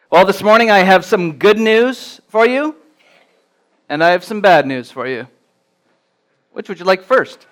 Well, this morning I have some good news for you, and I have some bad news for you. Which would you like first?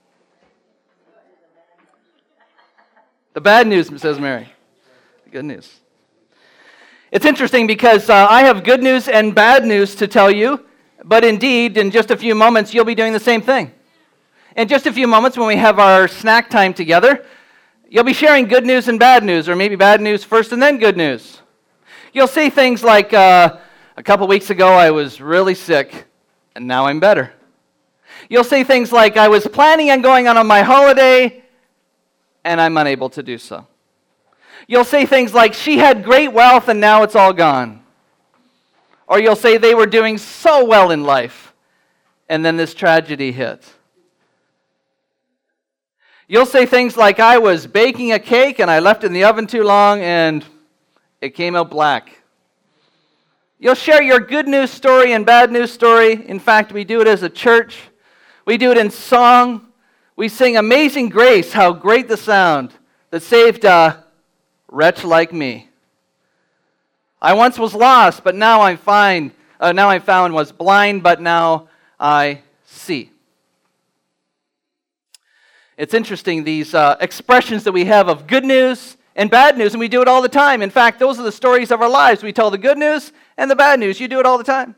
The bad news, says Mary. The good news. It's interesting because I have good news and bad news to tell you, but indeed, in just a few moments, you'll be doing the same thing. In just a few moments, when we have our snack time together, you'll be sharing good news and bad news, or maybe bad news first and then good news. You'll say things like, a couple weeks ago I was really sick, and now I'm better. You'll say things like, I was planning on going on my holiday, and I'm unable to do so. You'll say things like, she had great wealth, and now it's all gone. Or you'll say they were doing so well in life, and then this tragedy hit. You'll say things like, I was baking a cake, and I left it in the oven too long, and it came out black. You'll share your good news story and bad news story. In fact, we do it as a church. We do it in song. We sing Amazing Grace, how great the sound that saved a wretch like me. I once was lost, but now I'm found, was blind, but now I see. It's interesting, these expressions that we have of good news and bad news, and we do it all the time. In fact, those are the stories of our lives. We tell the good news and the bad news. You do it all the time.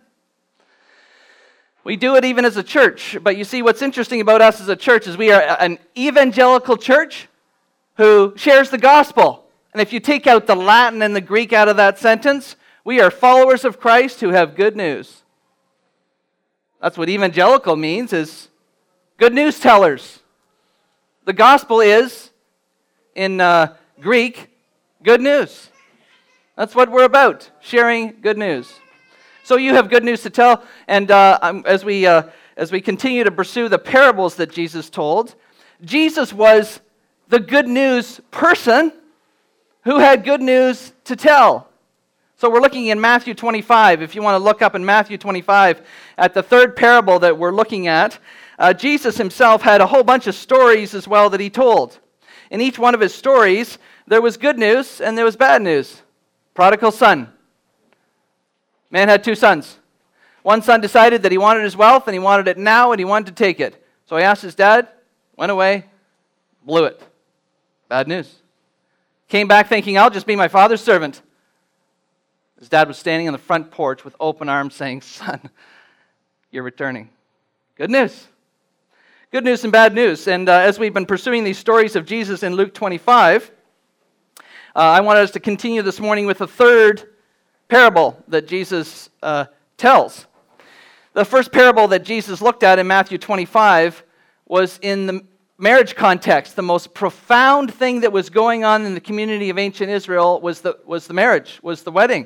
We do it even as a church. But you see, what's interesting about us as a church is we are an evangelical church who shares the gospel. And if you take out the Latin and the Greek out of that sentence, we are followers of Christ who have good news. That's what evangelical means, is good news tellers. The gospel is, in Greek, good news. That's what we're about, sharing good news. So you have good news to tell, and as we continue to pursue the parables that Jesus told, Jesus was the good news person who had good news to tell. So we're looking in Matthew 25. If you want to look up in Matthew 25 at the third parable that we're looking at, Jesus himself had a whole bunch of stories as well that he told. In each one of his stories, there was good news and there was bad news. Prodigal son. Man had two sons. One son decided that he wanted his wealth and he wanted it now and he wanted to take it. So he asked his dad, went away, blew it. Bad news. Came back thinking, I'll just be my father's servant. His dad was standing on the front porch with open arms saying, son, you're returning. Good news. Good news and bad news. And as we've been pursuing these stories of Jesus in Luke 25, I wanted us to continue this morning with the third parable that Jesus tells. The first parable that Jesus looked at in Matthew 25 was in the marriage context. The most profound thing that was going on in the community of ancient Israel was the marriage, was the wedding.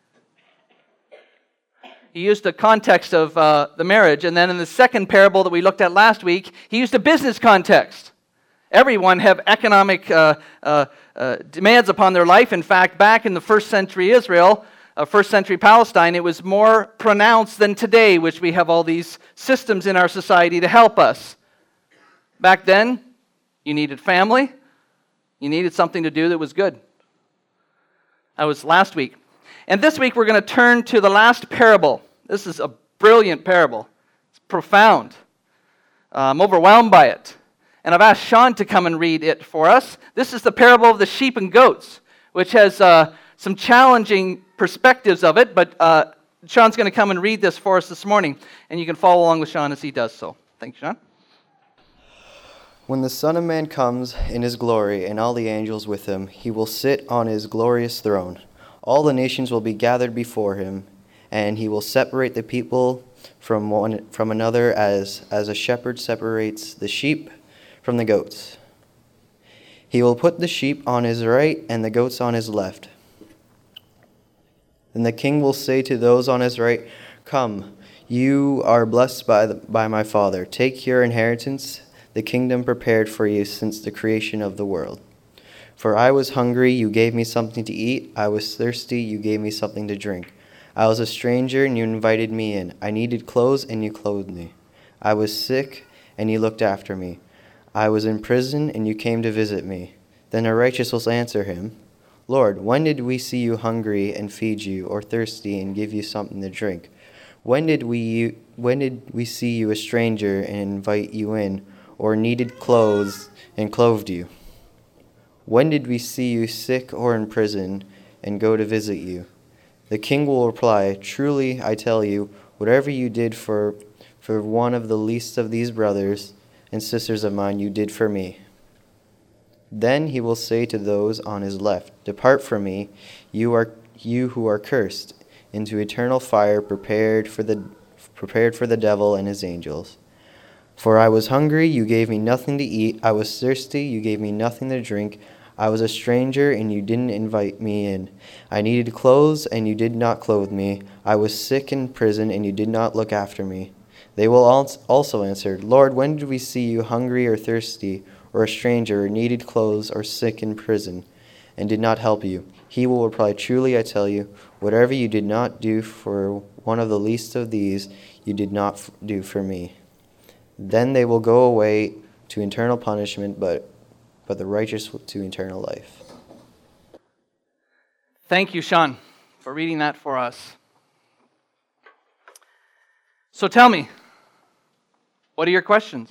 He used the context of the marriage, and then in the second parable that we looked at last week, he used a business context. Everyone have economic demands upon their life. In fact, back in the first century Israel, first century Palestine, it was more pronounced than today, which we have all these systems in our society to help us. Back then, you needed family. You needed something to do that was good. That was last week. And this week, we're going to turn to the last parable. This is a brilliant parable. It's profound. I'm overwhelmed by it. And I've asked Sean to come and read it for us. This is the parable of the sheep and goats, which has some challenging perspectives of it, but Sean's going to come and read this for us this morning, and you can follow along with Sean as he does so. Thank you, Sean. When the Son of Man comes in his glory and all the angels with him, he will sit on his glorious throne. All the nations will be gathered before him, and he will separate the people from another as a shepherd separates the sheep from the goats. He will put the sheep on his right and the goats on his left. Then the king will say to those on his right, "Come, you are blessed by my Father. Take your inheritance, the kingdom prepared for you since the creation of the world. For I was hungry, you gave me something to eat. I was thirsty, you gave me something to drink. I was a stranger, and you invited me in. I needed clothes, and you clothed me. I was sick, and you looked after me. I was in prison, and you came to visit me." Then the righteous will answer him, Lord, when did we see you hungry and feed you, or thirsty and give you something to drink? When did we see you a stranger and invite you in, or needed clothes and clothed you? When did we see you sick or in prison and go to visit you?" The king will reply, "Truly, I tell you, whatever you did for one of the least of these brothers and sisters of mine, you did for me." Then he will say to those on his left, "Depart from me, you who are cursed, into eternal fire prepared for the devil and his angels. For I was hungry, you gave me nothing to eat. I was thirsty, you gave me nothing to drink. I was a stranger, and you didn't invite me in. I needed clothes, and you did not clothe me. I was sick in prison, and you did not look after me." They will also answer, "Lord, when did we see you hungry or thirsty, or a stranger, or needed clothes, or sick in prison, and did not help you?" He will reply, "Truly I tell you, whatever you did not do for one of the least of these, you did not do for me." Then they will go away to eternal punishment, but the righteous to eternal life. Thank you, Sean, for reading that for us. So tell me, what are your questions?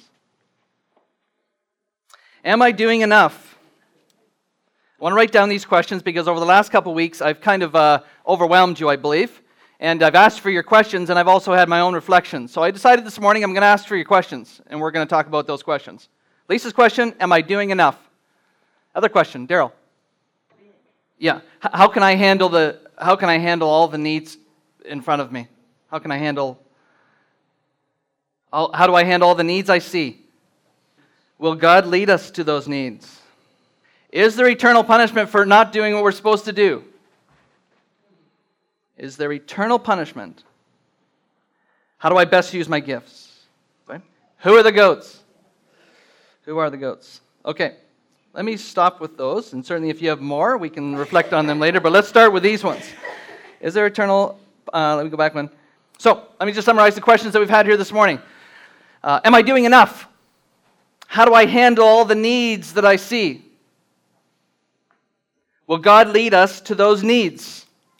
Am I doing enough? I want to write down these questions because over the last couple of weeks, I've kind of overwhelmed you, I believe. And I've asked for your questions, and I've also had my own reflections. So I decided this morning I'm going to ask for your questions, and we're going to talk about those questions. Lisa's question, am I doing enough? Other question, Daryl. Yeah, how can I handle all the needs in front of me? How do I handle all the needs I see? Will God lead us to those needs? Is there eternal punishment for not doing what we're supposed to do? Is there eternal punishment? How do I best use my gifts? Right? Who are the goats? Who are the goats? Okay, let me stop with those, and certainly if you have more, we can reflect on them later, but let's start with these ones. Is there eternal, let me go back one. So, let me just summarize the questions that we've had here this morning. Am I doing enough? How do I handle all the needs that I see? Will God lead us to those needs?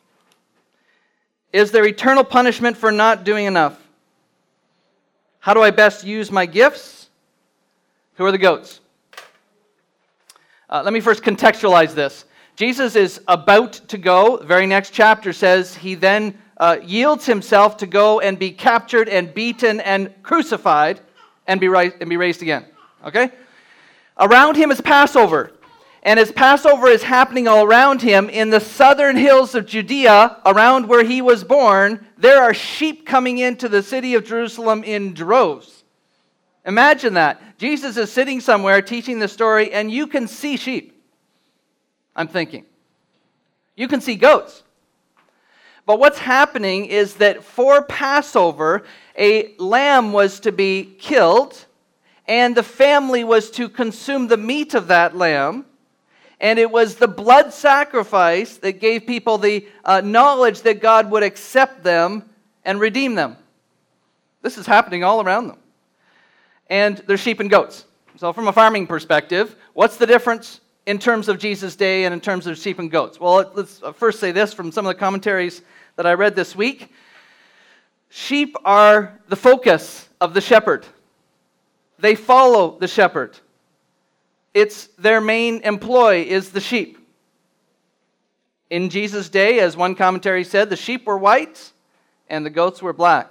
Is there eternal punishment for not doing enough? How do I best use my gifts? Who are the goats? Let me first contextualize this. Jesus is about to go. The very next chapter says he then yields himself to go and be captured and beaten and crucified and be raised again. Okay? Around him is Passover. And as Passover is happening all around him, in the southern hills of Judea, around where he was born, there are sheep coming into the city of Jerusalem in droves. Imagine that. Jesus is sitting somewhere teaching the story, and you can see sheep. I'm thinking. You can see goats. But what's happening is that for Passover, a lamb was to be killed, and the family was to consume the meat of that lamb. And it was the blood sacrifice that gave people the knowledge that God would accept them and redeem them. This is happening all around them. And they're sheep and goats. So from a farming perspective, what's the difference in terms of Jesus' day and in terms of sheep and goats? Well, let's first say this from some of the commentaries that I read this week. Sheep are the focus of the shepherd. They follow the shepherd. It's their main employ is the sheep. In Jesus' day, as one commentary said, the sheep were white and the goats were black.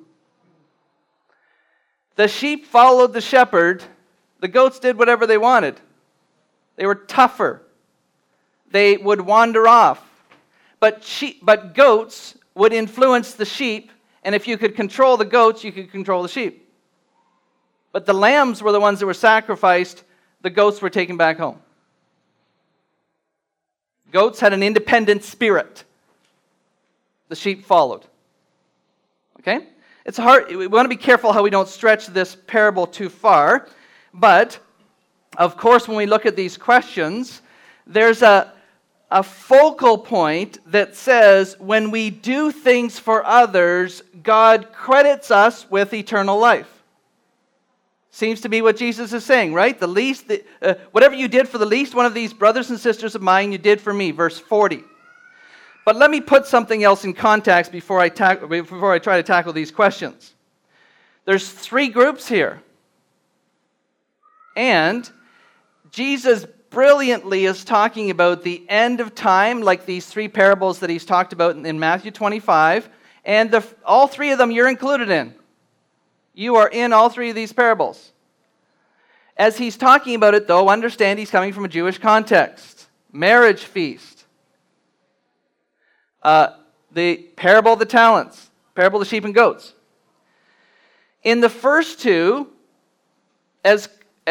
The sheep followed the shepherd. The goats did whatever they wanted. They were tougher. They would wander off. But goats would influence the sheep, and if you could control the goats, you could control the sheep. But the lambs were the ones that were sacrificed. The goats were taken back home. Goats had an independent spirit. The sheep followed. Okay? It's hard. We want to be careful how we don't stretch this parable too far. But, of course, when we look at these questions, there's a focal point that says when we do things for others, God credits us with eternal life. Seems to be what Jesus is saying, right? Whatever you did for the least one of these brothers and sisters of mine, you did for me. Verse 40. But let me put something else in context before I try to tackle these questions. There's 3 groups here. And Jesus brilliantly is talking about the end of time, like these 3 parables that he's talked about in Matthew 25. And all 3 of them you're included in. You are in all 3 of these parables. As he's talking about it, though, understand he's coming from a Jewish context. Marriage feast. The parable of the talents. Parable of the sheep and goats. In the first 2, as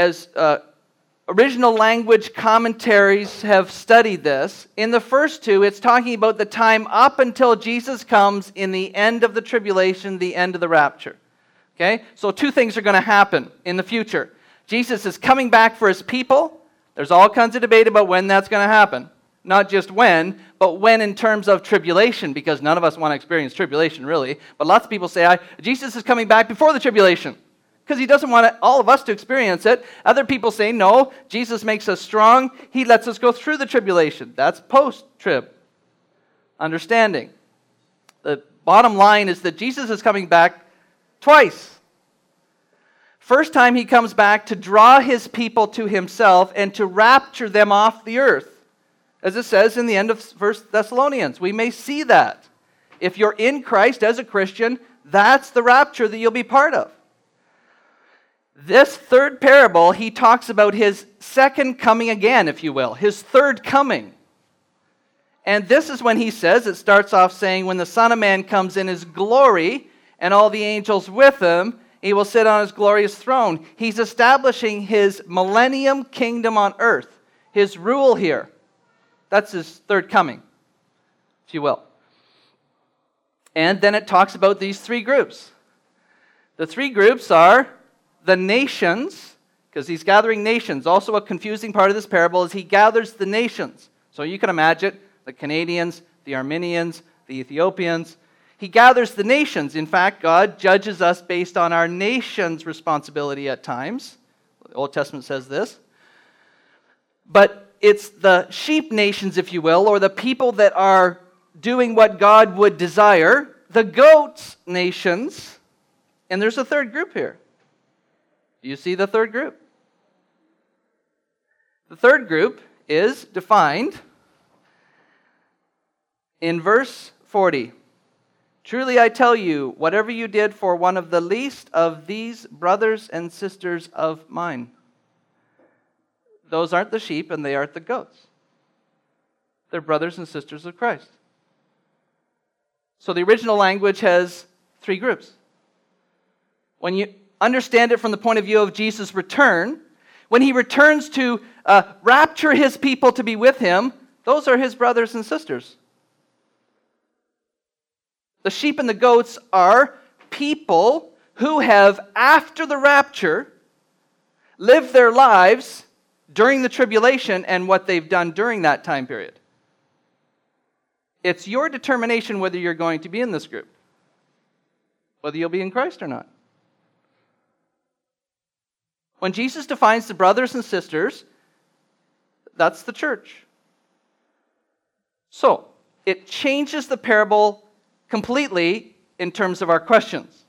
original language commentaries have studied this, in the first 2, it's talking about the time up until Jesus comes in the end of the tribulation, the end of the rapture. Okay? So 2 things are going to happen in the future. Jesus is coming back for his people. There's all kinds of debate about when that's going to happen. Not just when, but when in terms of tribulation, because none of us want to experience tribulation, really. But lots of people say, Jesus is coming back before the tribulation, because he doesn't want all of us to experience it. Other people say, no, Jesus makes us strong. He lets us go through the tribulation. That's post-trib understanding. The bottom line is that Jesus is coming back twice. First time he comes back to draw his people to himself and to rapture them off the earth. As it says in the end of 1 Thessalonians, we may see that. If you're in Christ as a Christian, that's the rapture that you'll be part of. This 3rd parable, he talks about his second coming again, if you will, his 3rd coming. And this is when he says, it starts off saying, when the Son of Man comes in his glory and all the angels with him, he will sit on his glorious throne. He's establishing his millennium kingdom on earth, his rule here. That's his 3rd coming, if you will. And then it talks about these 3 groups. The 3 groups are the nations, because he's gathering nations. Also a confusing part of this parable is he gathers the nations. So you can imagine the Canadians, the Armenians, the Ethiopians. He gathers the nations. In fact, God judges us based on our nation's responsibility at times. The Old Testament says this. But it's the sheep nations, if you will, or the people that are doing what God would desire. The goats nations. And there's a 3rd group here. Do you see the 3rd group? The 3rd group is defined in verse 40. Truly I tell you, whatever you did for one of the least of these brothers and sisters of mine. Those aren't the sheep and they aren't the goats. They're brothers and sisters of Christ. So the original language has 3 groups. When you understand it from the point of view of Jesus' return, when he returns to rapture his people to be with him, those are his brothers and sisters. The sheep and the goats are people who have, after the rapture, lived their lives during the tribulation and what they've done during that time period. It's your determination whether you're going to be in this group, whether you'll be in Christ or not. When Jesus defines the brothers and sisters, that's the church. So, it changes the parable completely in terms of our questions,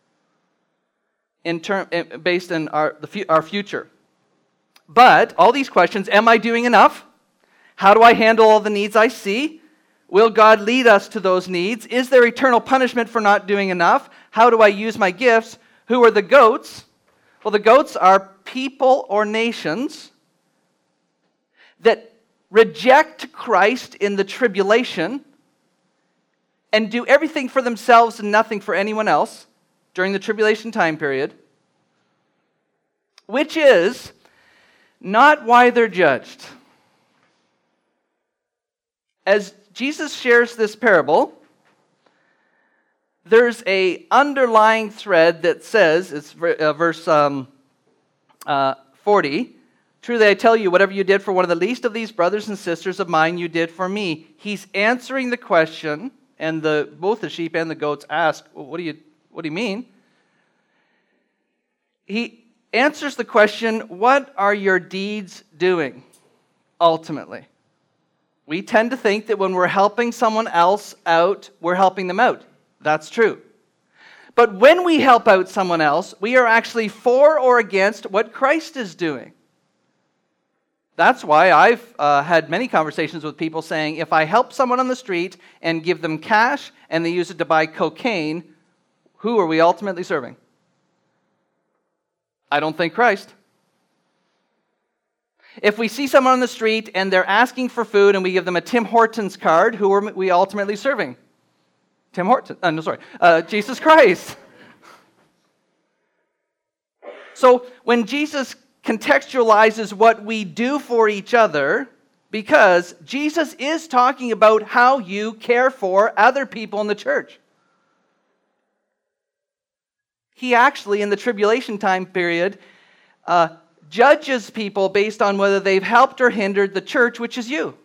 based on our future. But all these questions, am I doing enough? How do I handle all the needs I see? Will God lead us to those needs? Is there eternal punishment for not doing enough? How do I use my gifts? Who are the goats? Well, the goats are people or nations that reject Christ in the tribulation and do everything for themselves and nothing for anyone else during the tribulation time period, which is not why they're judged. As Jesus shares this parable, there's an underlying thread that says, it's verse 40, truly I tell you, whatever you did for one of the least of these brothers and sisters of mine, you did for me. He's answering the question, and both the sheep and the goats ask, well, what do you mean? answers the question, what are your deeds doing, ultimately? We tend to think that when we're helping someone else out, we're helping them out. That's true. But when we help out someone else, we are actually for or against what Christ is doing. That's why I've had many conversations with people saying, if I help someone on the street and give them cash and they use it to buy cocaine, who are we ultimately serving? I don't think Christ. If we see someone on the street and they're asking for food and we give them a Tim Hortons card, who are we ultimately serving? Jesus Christ. So when Jesus contextualizes what we do for each other, because Jesus is talking about how you care for other people in the church. He actually, in the tribulation time period, judges people based on whether they've helped or hindered the church, which is you.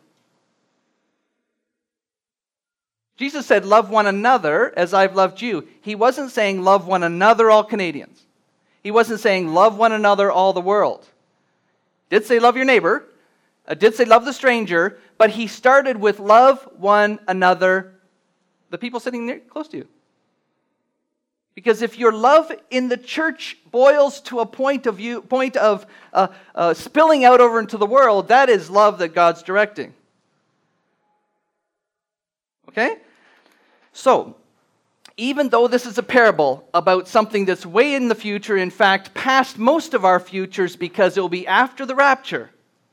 Jesus said, love one another as I've loved you. He wasn't saying love one another, all Canadians. He wasn't saying love one another, all the world. Did say love your neighbor, did say love the stranger, but he started with love one another, the people sitting close to you. Because if your love in the church boils to a point of spilling out over into the world, that is love that God's directing. Okay? So, even though this is a parable about something that's way in the future, in fact, past most of our futures because it will be after the rapture,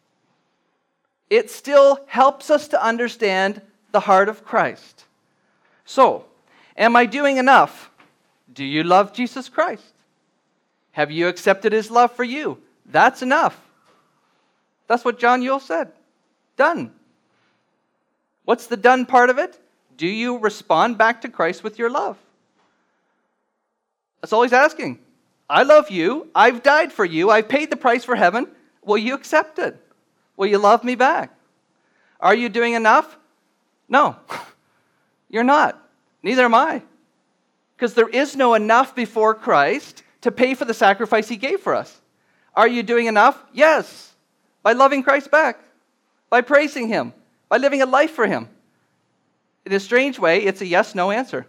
it still helps us to understand the heart of Christ. So, am I doing enough? Do you love Jesus Christ? Have you accepted his love for you? That's enough. That's what John Yule said. Done. What's the done part of it? Do you respond back to Christ with your love? That's all he's asking. I love you. I've died for you. I've paid the price for heaven. Will you accept it? Will you love me back? Are you doing enough? No. You're not. Neither am I. Because there is no enough before Christ to pay for the sacrifice he gave for us. Are you doing enough? Yes. By loving Christ back. By praising him. By living a life for him. In a strange way, it's a yes-no answer.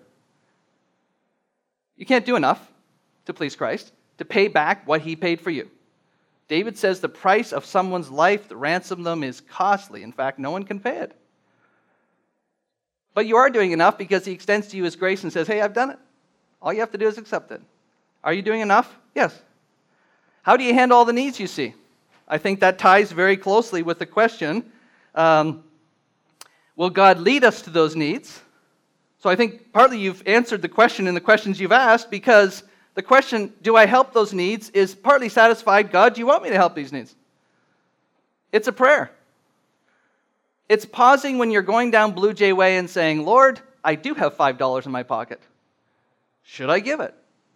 You can't do enough to please Christ, to pay back what he paid for you. David says the price of someone's life to ransom them is costly. In fact, no one can pay it. But you are doing enough because he extends to you his grace and says, hey, I've done it. All you have to do is accept it. Are you doing enough? Yes. How do you handle all the needs you see? I think that ties very closely with the question, will God lead us to those needs? So I think partly you've answered the question in the questions you've asked, because the question, do I help those needs, is partly satisfied. God, do you want me to help these needs? It's a prayer. It's pausing when you're going down Blue Jay Way and saying, Lord, I do have $5 in my pocket. Should I give it?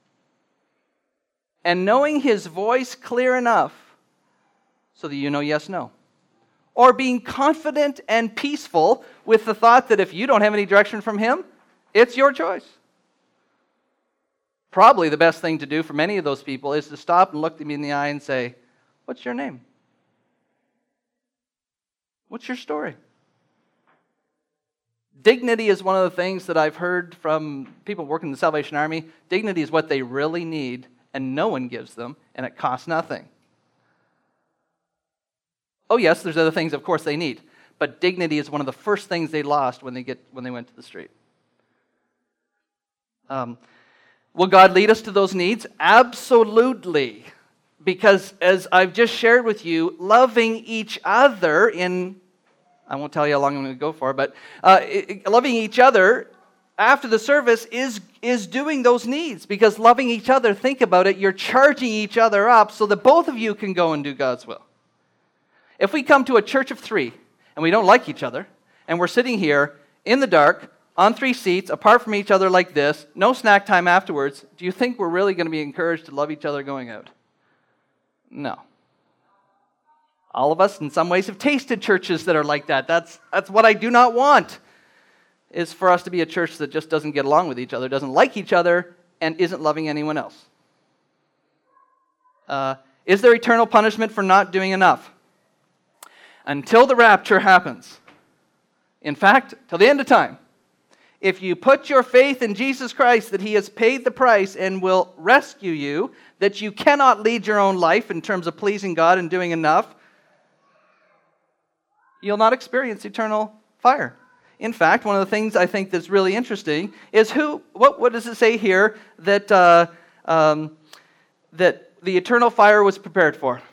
And knowing his voice clear enough so that you know yes, no. Or being confident and peaceful with the thought that if you don't have any direction from him, it's your choice. Probably the best thing to do for many of those people is to stop and look them in the eye and say, what's your name? What's your story? Dignity is one of the things that I've heard from people working in the Salvation Army. Dignity is what they really need, and no one gives them, and it costs nothing. Oh yes, there's other things, of course, they need. But dignity is one of the first things they lost when they went to the street. Will God lead us to those needs? Absolutely. Because as I've just shared with you, loving each other I won't tell you how long I'm going to go for, but loving each other after the service is doing those needs. Because loving each other, think about it, you're charging each other up so that both of you can go and do God's will. If we come to a church of 3 and we don't like each other, and we're sitting here in the dark, on 3 seats, apart from each other like this, no snack time afterwards, do you think we're really going to be encouraged to love each other going out? No. All of us, in some ways, have tasted churches that are like that. That's what I do not want, is for us to be a church that just doesn't get along with each other, doesn't like each other, and isn't loving anyone else. Is there eternal punishment for not doing enough? Until the rapture happens. In fact, till the end of time. If you put your faith in Jesus Christ, that He has paid the price and will rescue you, that you cannot lead your own life in terms of pleasing God and doing enough, you'll not experience eternal fire. In fact, one of the things I think that's really interesting is what does it say here that that the eternal fire was prepared for?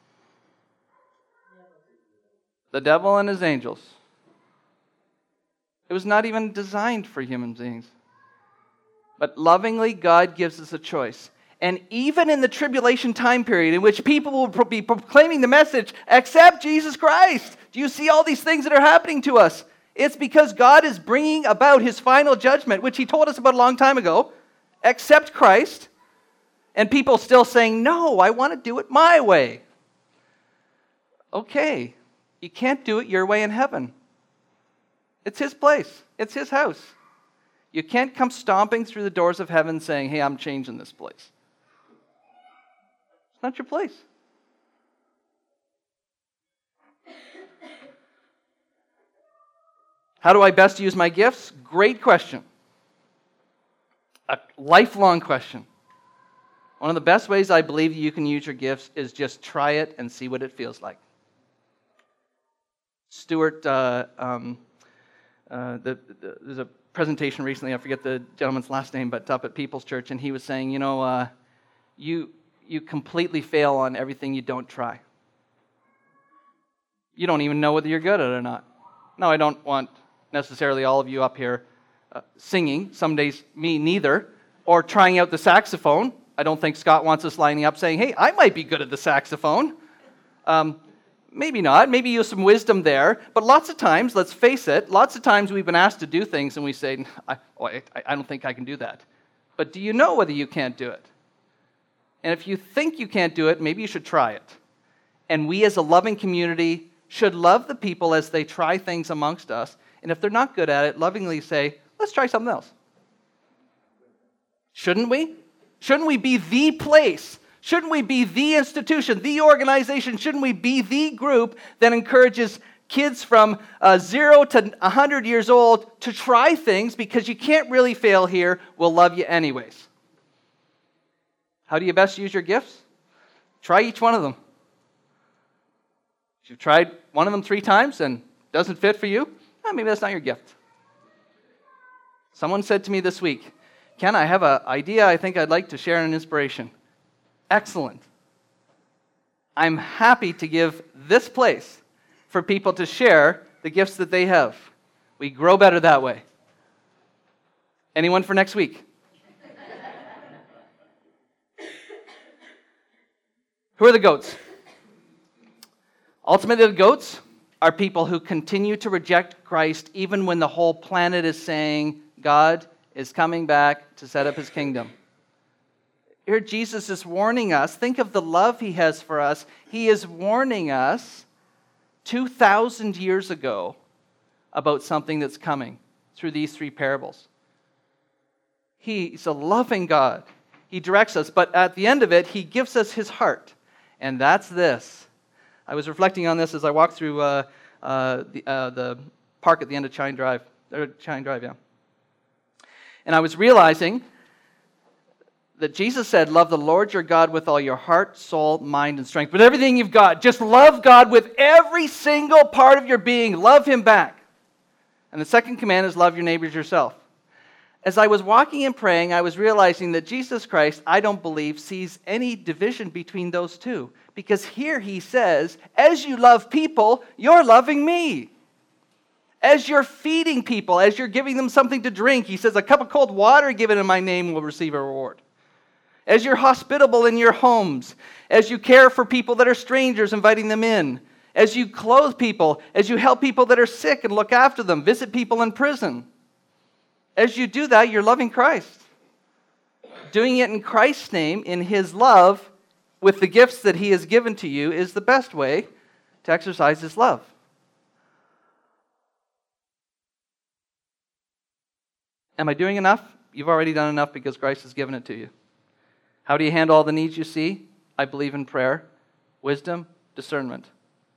The devil and his angels. It was not even designed for human beings. But lovingly, God gives us a choice. And even in the tribulation time period in which people will be proclaiming the message, accept Jesus Christ. Do you see all these things that are happening to us? It's because God is bringing about His final judgment, which He told us about a long time ago. Accept Christ. And people still saying, no, I want to do it my way. Okay, you can't do it your way in heaven. It's His place. It's His house. You can't come stomping through the doors of heaven saying, hey, I'm changing this place. It's not your place. How do I best use my gifts? Great question. A lifelong question. One of the best ways I believe you can use your gifts is just try it and see what it feels like. Stuart, there's a presentation recently, I forget the gentleman's last name, but up at People's Church, and he was saying, you completely fail on everything you don't try. You don't even know whether you're good at it or not. No, I don't want necessarily all of you up here singing, some days me neither, or trying out the saxophone. I don't think Scott wants us lining up saying, hey, I might be good at the saxophone. Maybe not. Maybe use some wisdom there. But lots of times, let's face it, lots of times we've been asked to do things and we say, I don't think I can do that. But do you know whether you can't do it? And if you think you can't do it, maybe you should try it. And we as a loving community should love the people as they try things amongst us. And if they're not good at it, lovingly say, let's try something else. Shouldn't we? Shouldn't we be the place? Shouldn't we be the institution, the organization? Shouldn't we be the group that encourages kids from 0 to 100 years old to try things because you can't really fail here, we'll love you anyways? How do you best use your gifts? Try each one of them. If you've tried one of them 3 times and doesn't fit for you, maybe that's not your gift. Someone said to me this week, Ken, I have an idea I think I'd like to share an inspiration. Excellent. I'm happy to give this place for people to share the gifts that they have. We grow better that way. Anyone for next week? Who are the goats? Ultimately, the goats are people who continue to reject Christ even when the whole planet is saying God is coming back to set up His kingdom. Here Jesus is warning us. Think of the love He has for us. He is warning us 2,000 years ago about something that's coming through these 3 parables. He's a loving God. He directs us, but at the end of it, He gives us His heart. And that's this. I was reflecting on this as I walked through the park at the end of Chine Drive. Yeah. And I was realizing that Jesus said, love the Lord your God with all your heart, soul, mind, and strength. With everything you've got, just love God with every single part of your being. Love Him back. And the second command is love your neighbors yourself. As I was walking and praying, I was realizing that Jesus Christ, I don't believe, sees any division between those two. Because here He says, as you love people, you're loving me. As you're feeding people, as you're giving them something to drink, He says, a cup of cold water given in my name will receive a reward. As you're hospitable in your homes, as you care for people that are strangers, inviting them in, as you clothe people, as you help people that are sick and look after them, visit people in prison. As you do that, you're loving Christ. Doing it in Christ's name, in His love, with the gifts that He has given to you, is the best way to exercise His love. Am I doing enough? You've already done enough because Christ has given it to you. How do you handle all the needs you see? I believe in prayer, wisdom, discernment.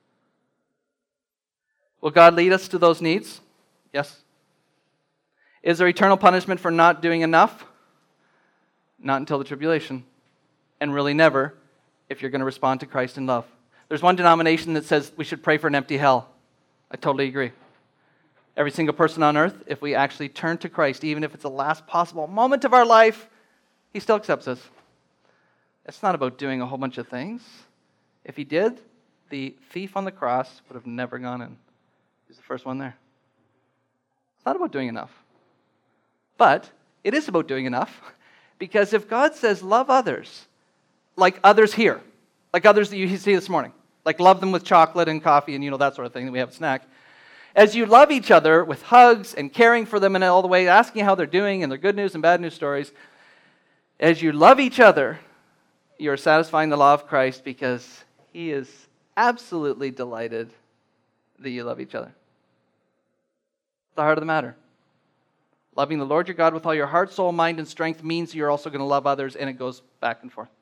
Will God lead us to those needs? Yes. Is there eternal punishment for not doing enough? Not until the tribulation. And really never if you're going to respond to Christ in love. There's one denomination that says we should pray for an empty hell. I totally agree. Every single person on earth, if we actually turn to Christ, even if it's the last possible moment of our life, He still accepts us. It's not about doing a whole bunch of things. If He did, the thief on the cross would have never gone in. He's the first one there. It's not about doing enough. But it is about doing enough, because if God says love others, like others here, like others that you see this morning, like love them with chocolate and coffee and that sort of thing that we have a snack. As you love each other with hugs and caring for them and all the way, asking how they're doing and their good news and bad news stories, as you love each other, you're satisfying the law of Christ, because He is absolutely delighted that you love each other. The heart of the matter. Loving the Lord your God with all your heart, soul, mind, and strength means you're also going to love others, and it goes back and forth.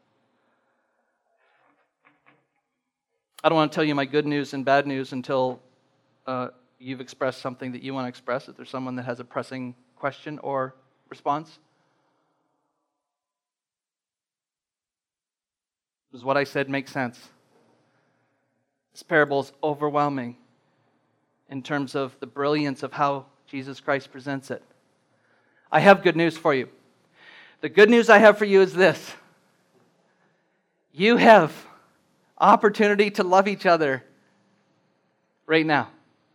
I don't want to tell you my good news and bad news until you've expressed something that you want to express. If there's someone that has a pressing question or response. Does what I said make sense? This parable is overwhelming in terms of the brilliance of how Jesus Christ presents it. I have good news for you. The good news I have for you is this. You have opportunity to love each other right now.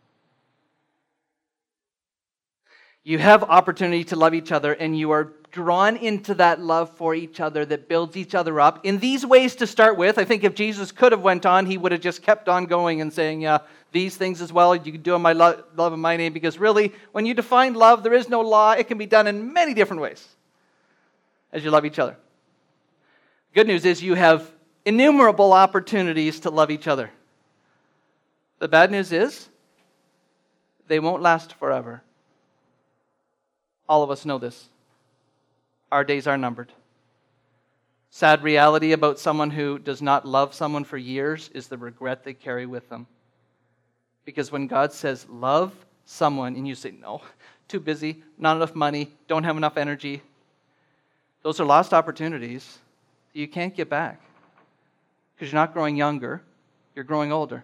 You have opportunity to love each other, and you are drawn into that love for each other that builds each other up in these ways to start with. I think if Jesus could have went on, He would have just kept on going and saying, yeah, these things as well, you can do in my love in my name, because really, when you define love, there is no law. It can be done in many different ways as you love each other. Good news is you have innumerable opportunities to love each other. The bad news is they won't last forever. All of us know this. Our days are numbered. Sad reality about someone who does not love someone for years is the regret they carry with them. Because when God says, love someone, and you say, no, too busy, not enough money, don't have enough energy, those are lost opportunities that you can't get back. Because you're not growing younger, you're growing older.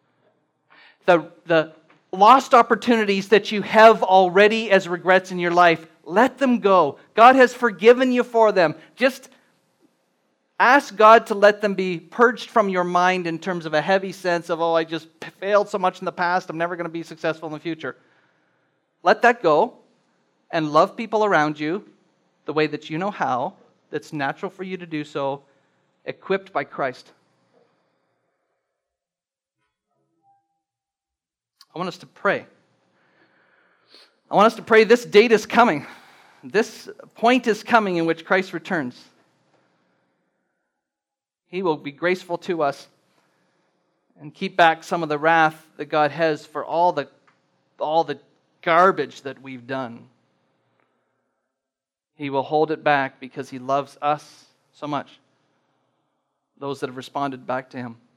The lost opportunities that you have already as regrets in your life, let them go. God has forgiven you for them. Just ask God to let them be purged from your mind in terms of a heavy sense of, I just failed so much in the past, I'm never going to be successful in the future. Let that go and love people around you the way that you know how, that's natural for you to do so, equipped by Christ. I want us to pray. I want us to pray. This date is coming. This point is coming in which Christ returns. He will be graceful to us and keep back some of the wrath that God has for all the garbage that we've done. He will hold it back because He loves us so much, those that have responded back to Him.